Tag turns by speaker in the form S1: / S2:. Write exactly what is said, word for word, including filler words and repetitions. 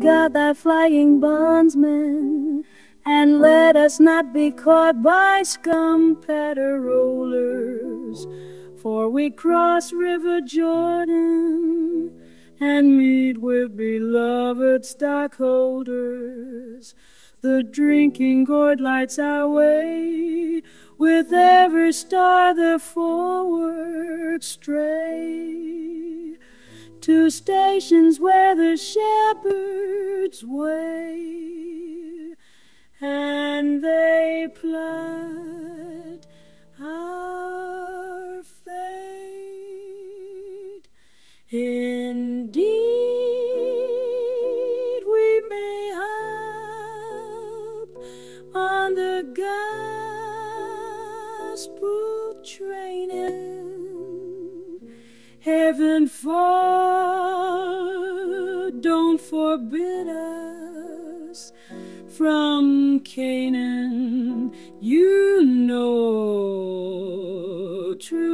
S1: God thy flying bondsman, and let us not be caught by scum patter rollers, for we cross River Jordan and meet with beloved stockholders. The drinking gourd lights our way, with every star the forward stray, to stations where the shepherds wait, and they plot our fate. Indeed, we may hop on the gospel train, and heaven far don't forbid us from Canaan, you know, true.